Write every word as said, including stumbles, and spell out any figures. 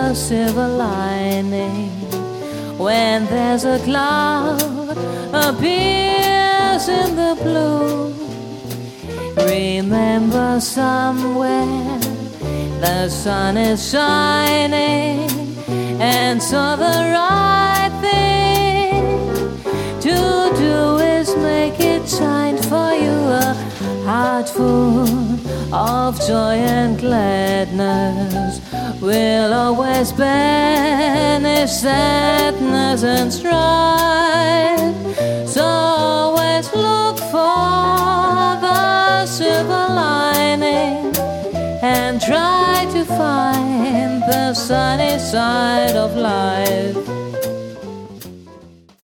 the silver lining. When there's a cloud appears in the blue, remember somewhere the sun is shining, and so the right thing to do is make it shine for you. A heart full of joy and gladness will always banish sadness and strife. So always look for the silver lining and try to find the sunny side of life.